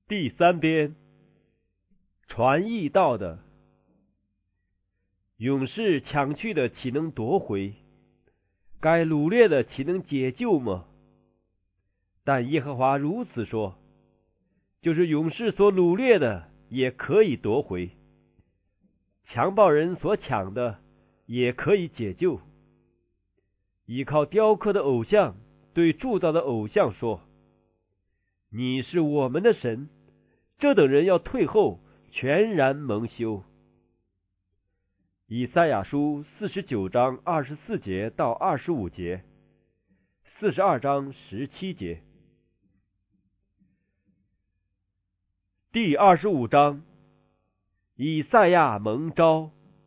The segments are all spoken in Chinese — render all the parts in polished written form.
第三编，传义道的。勇士抢去的岂能夺回？该掳掠的岂能解救吗？但耶和华如此说，就是勇士所掳掠的也可以夺回，强暴人所抢的也可以解救。依靠雕刻的偶像对铸造的偶像说，你是我们的神，这等人要退后，全然蒙羞。以赛亚书49章24节到25节，42章17节。第25章，以赛亚蒙召。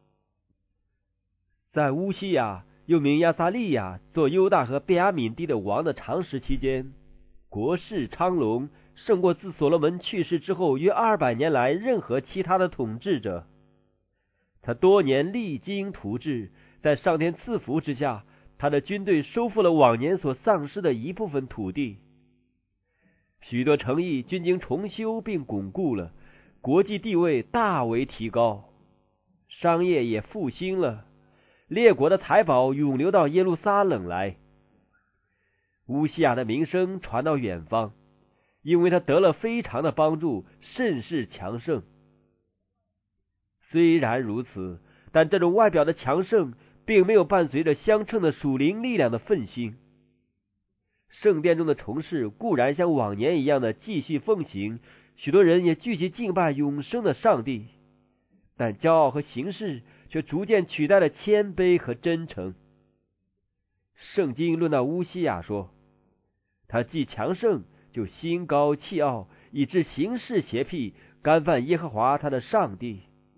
在乌西雅又名亚撒利亚做犹大和便雅悯地的王的长时期间，国势昌隆，胜过自所罗门去世之后约200年来任何其他的统治者。他多年励精图治，在上天赐福之下，他的军队收复了往年所丧失的一部分土地，许多城邑均经重修并巩固了，国际地位大为提高，商业也复兴了，列国的财宝涌流到耶路撒冷来。乌西雅的名声传到远方，因为他得了非常的帮助，甚是强盛。虽然如此，但这种外表的强盛并没有伴随着相称的属灵力量的奋兴。圣殿中的虫事固然像往年一样的继续奉行，许多人也聚集敬拜永生的上帝，但骄傲和形式却逐渐取代了谦卑和真诚。圣经论到乌西雅说，他既强盛，就心高气傲，以致行事邪僻，干犯耶和华他的上帝。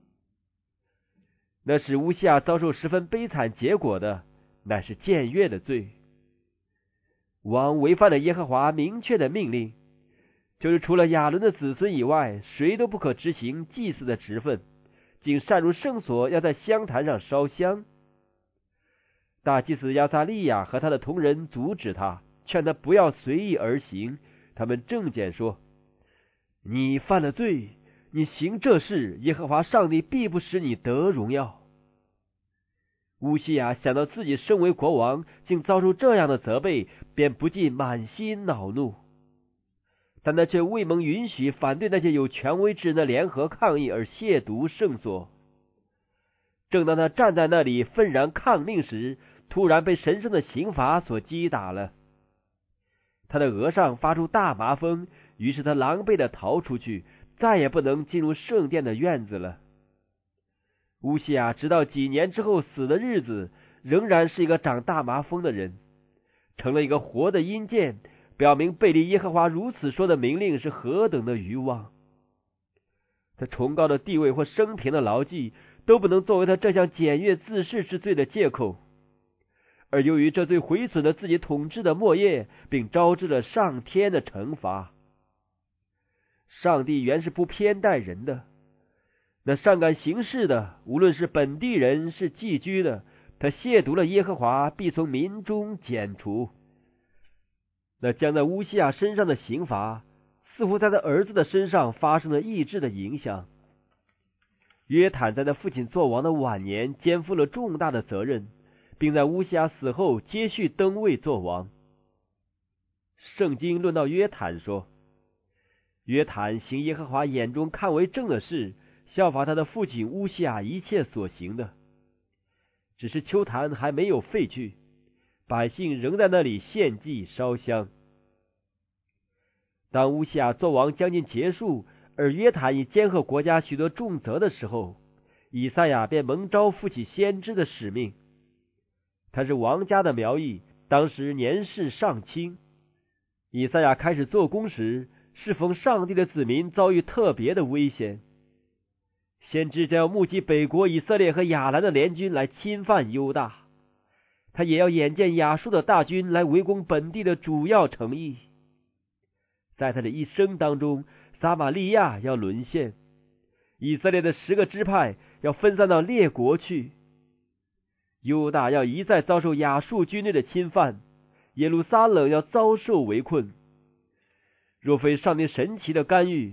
那使乌西雅遭受十分悲惨结果的，乃是僭越的罪。王违反了耶和华明确的命令，就是除了亚伦的子孙以外，谁都不可执行祭祀的职分，仅擅入圣所，要在香坛上烧香。大祭司亚撒利亚和他的同人阻止他，劝他不要随意而行。他们正谏说，你犯了罪，你行这事，耶和华上帝必不使你得荣耀。乌西雅想到自己身为国王，竟遭受这样的责备，便不禁满心恼怒。但他却未蒙允许反对那些有权威之人的联合抗议而亵渎圣所。正当他站在那里愤然抗命时，突然被神圣的刑罚所击打了。他的额上发出大麻风，于是他狼狈地逃出去，再也不能进入圣殿的院子了。乌西雅直到几年之后死的日子，仍然是一个长大麻风的人，成了一个活的阴间，表明背离耶和华如此说的命令是何等的愚妄。他崇高的地位或生平的牢记，都不能作为他这项检阅自恃之罪的借口。而由于这罪毁损了自己统治的末业，并招致了上天的惩罚。上帝原是不偏待人的，那上敢行事的，无论是本地人是寄居的，他亵渎了耶和华，必从民中剪除。那将在乌西雅身上的刑罚，似乎在他儿子的身上发生了抑制的影响。约坦在他父亲作王的晚年肩负了重大的责任，并在乌西雅死后接续登位作王。圣经论到约坦说，约坦行耶和华眼中看为正的事，效法他的父亲乌西雅一切所行的。只是丘坛还没有废去，百姓仍在那里献祭烧香。当乌西雅作王将近结束，而约坦已兼合国家许多重责的时候，以赛亚便蒙召负起先知的使命。他是王家的苗裔，当时年事尚轻。以赛亚开始做工时，适逢上帝的子民遭遇特别的危险。先知将要目击北国以色列和亚兰的联军来侵犯犹大，他也要眼见亚述的大军来围攻本地的主要城邑。在他的一生当中，撒玛利亚要沦陷，以色列的10个支派要分散到列国去，犹大要一再遭受亚述军队的侵犯，耶路撒冷要遭受围困。若非上帝神奇的干预，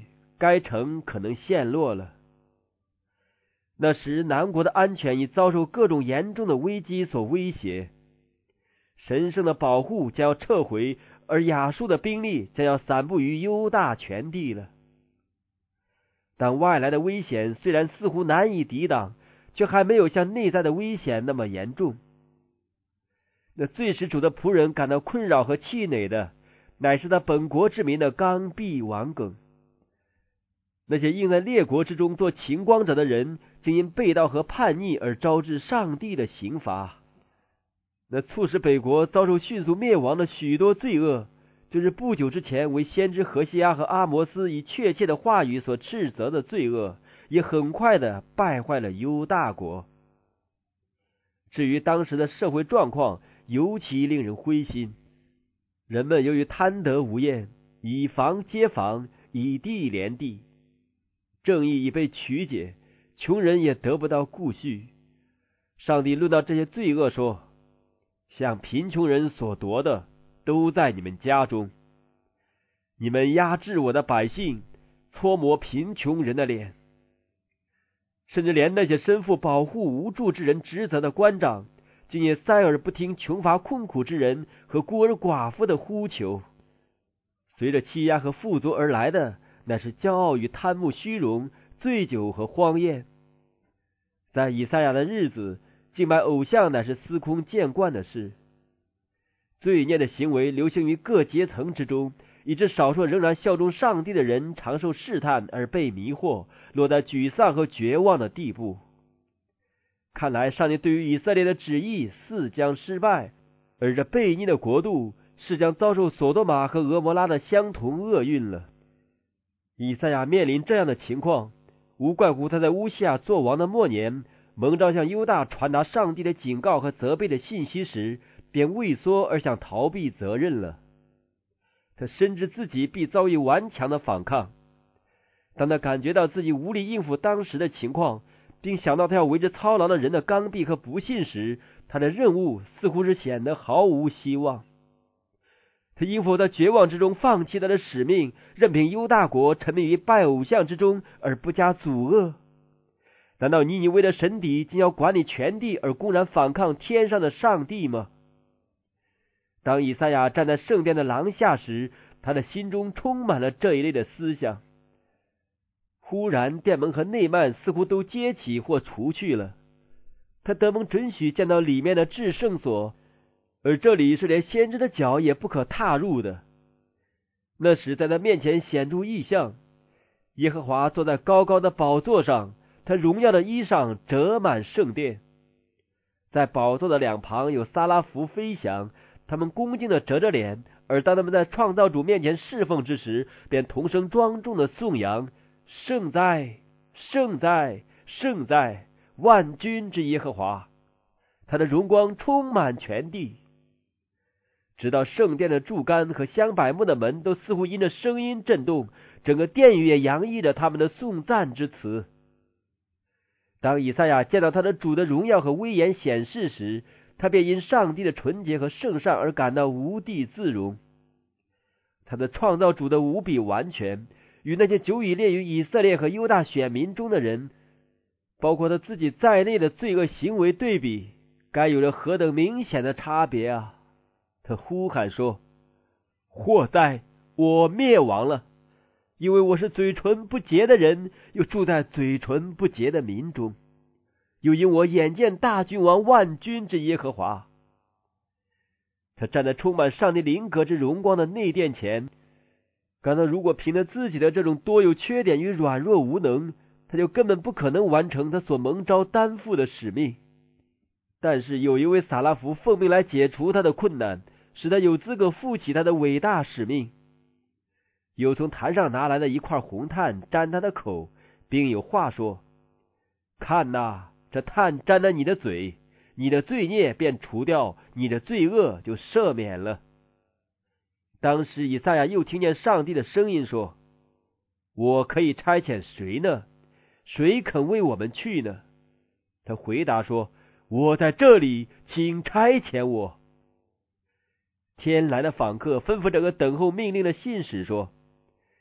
该城可能陷落了。那时南国的安全已遭受各种严重的危机所威胁，神圣的保护将要撤回，而亚述的兵力将要散布于犹大全地了。但外来的危险虽然似乎难以抵挡，却还没有像内在的危险那么严重。那最使主的仆人感到困扰和气馁的，乃是他本国之民的刚愎顽梗。那些应在列国之中做秦光者的人，竟因背道和叛逆而招致上帝的刑罚。那促使北国遭受迅速灭亡的许多罪恶，就是不久之前为先知何西阿和阿摩斯以确切的话语所斥责的罪恶，也很快的败坏了犹大国。至于当时的社会状况，尤其令人灰心。人们由于贪得无厌，以房接房，以地连地，正义已被曲解，穷人也得不到顾恤。上帝论到这些罪恶说，向贫穷人所夺的都在你们家中，你们压制我的百姓，搓磨贫穷人的脸。甚至连那些身负保护无助之人职责的官长，竟也塞耳不听穷乏困苦之人和孤儿寡妇的呼求。随着欺压和富足而来的，乃是骄傲与贪慕虚荣、醉酒和荒宴。在以赛亚的日子，敬拜偶像乃是司空见惯的事。罪孽的行为流行于各阶层之中，以致少数仍然效忠上帝的人常受试探而被迷惑，落在沮丧和绝望的地步。看来上帝对于以色列的旨意似将失败，而这悖逆的国度是将遭受索多玛和俄摩拉的相同厄运了。以赛亚面临这样的情况，无怪乎他在乌西亚作王的末年，蒙召向犹大传达上帝的警告和责备的信息时，便畏缩而想逃避责任了。他深知自己必遭遇顽强的反抗。当他感觉到自己无力应付当时的情况，并想到他要为之操劳的人的刚愎和不信时，他的任务似乎是显得毫无希望。他应否在绝望之中放弃他的使命，任凭犹大国沉迷于拜偶像之中而不加阻遏？难道尼尼微的神邸竟要管理全地而公然反抗天上的上帝吗？当以赛亚站在圣殿的廊下时，他的心中充满了这一类的思想。忽然殿门和内幔似乎都揭起或除去了，他得蒙准许见到里面的至圣所，而这里是连先知的脚也不可踏入的。那时在他面前显出异象，耶和华坐在高高的宝座上，他荣耀的衣裳折满圣殿。在宝座的两旁有撒拉弗飞翔，他们恭敬地折着脸，而当他们在创造主面前侍奉之时，便同声庄重地颂扬：圣哉，圣哉，圣哉，万军之耶和华！他的荣光充满全地。直到圣殿的柱杆和香柏木的门都似乎因着声音震动，整个殿宇也洋溢着他们的颂赞之词。当以赛亚见到他的主的荣耀和威严显示时，他便因上帝的纯洁和圣善而感到无地自容。他的创造主的无比完全，与那些久已列于以色列和犹大选民中的人，包括他自己在内的罪恶行为对比，该有着何等明显的差别啊！他呼喊说：祸哉，我灭亡了，因为我是嘴唇不洁的人，又住在嘴唇不洁的民中，又因我眼见大君王万军之耶和华。他站在充满上帝灵格之荣光的内殿前，感到如果凭着自己的这种多有缺点与软弱无能，他就根本不可能完成他所蒙召担负的使命。但是有一位撒拉弗奉命来解除他的困难，使他有资格负起他的伟大使命。有从坛上拿来的一块红炭沾他的口，并有话说：看哪，这炭沾了你的嘴，你的罪孽便除掉，你的罪恶就赦免了。当时以赛亚又听见上帝的声音说：我可以差遣谁呢？谁肯为我们去呢？他回答说：我在这里，请差遣我。天来的访客吩咐这个等候命令的信使说：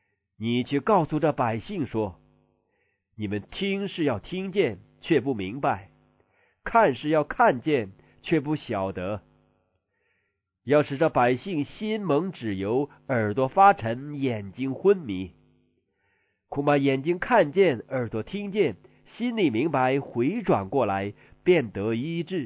你去告诉这百姓说，你们听是要听见，却不明白；看是要看见，却不晓得。要使这百姓心蒙脂油，耳朵发沉，眼睛昏迷。恐怕眼睛看见，耳朵听见，心里明白，回转过来，便得医治。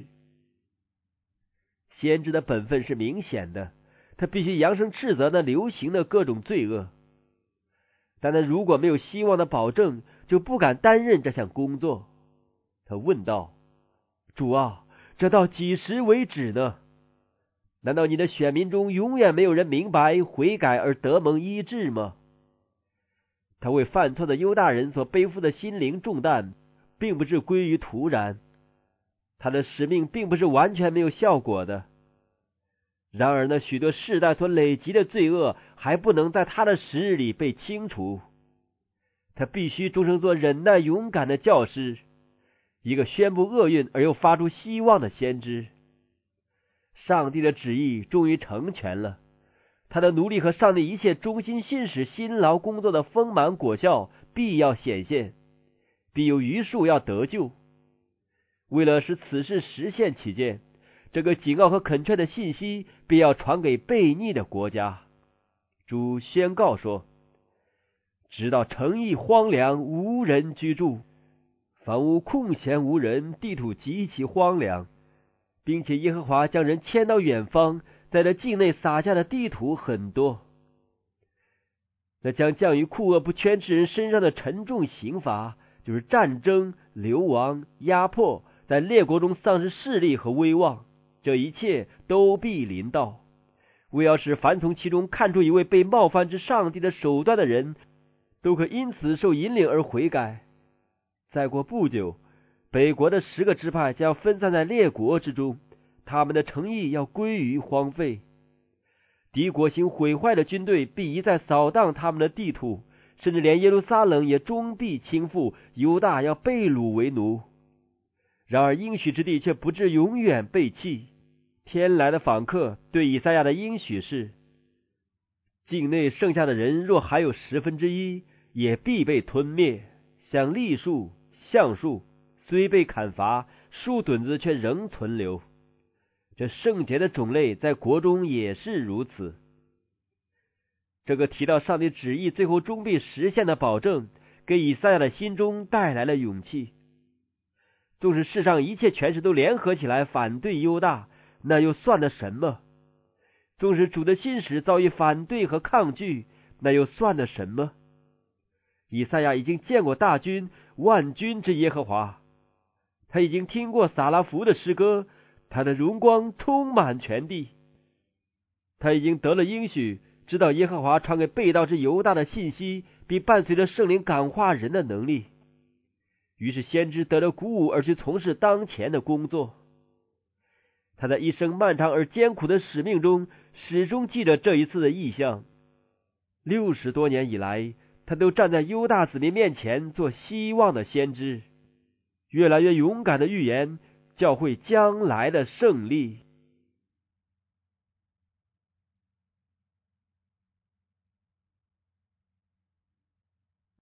先知的本分是明显的，他必须扬声斥责那流行的各种罪恶。但他如果没有希望的保证，就不敢担任这项工作。他问道：主啊，这到几时为止呢？难道你的选民中永远没有人明白悔改而得蒙医治吗？他为犯错的犹大人所背负的心灵重担，并不是归于徒然，他的使命并不是完全没有效果的。然而那许多世代所累积的罪恶还不能在他的时日里被清除，他必须终生做忍耐勇敢的教师，一个宣布厄运而又发出希望的先知。上帝的旨意终于成全了，他的努力和上帝一切忠心信使辛劳工作的丰满果效必要显现，必有余数要得救。为了使此事实现起见，这个警告和恳劝的信息必要传给悖逆的国家。主宣告说，直到城邑荒凉，无人居住，房屋空闲无人，地土极其荒凉，并且耶和华将人迁到远方，在这境内撒下的地土很多。那将降于酷恶不圈之人身上的沉重刑罚，就是战争、流亡、压迫，在列国中丧失势力和威望，这一切都必临到，为要使凡从其中看出一位被冒犯之上帝的手段的人，都可因此受引领而悔改。再过不久，北国的10个支派将分散在列国之中，他们的城邑要归于荒废。敌国行毁坏的军队必一再扫荡他们的地土，甚至连耶路撒冷也终必倾覆，犹大要被掳为奴。然而应许之地却不至永远被弃。天来的访客对以赛亚的应许是，境内剩下的人若还有1/10，也必被吞灭，像栗树、橡树，虽被砍伐，树墩子却仍存留。这圣洁的种类在国中也是如此。这个提到上帝旨意最后终必实现的保证，给以赛亚的心中带来了勇气。纵使世上一切权势都联合起来反对犹大，那又算得什么？纵使主的信使遭遇反对和抗拒，那又算得什么？以赛亚已经见过大军万军之耶和华，他已经听过撒拉弗的诗歌，他的荣光充满全地。他已经得了应许，知道耶和华传给背道之犹大的信息，并伴随着圣灵感化人的能力。于是先知得了鼓舞而去从事当前的工作。他在一生漫长而艰苦的使命中，始终记着这一次的异象。60多年以来，他都站在犹大子民面前做希望的先知，越来越勇敢的预言教会将来的胜利。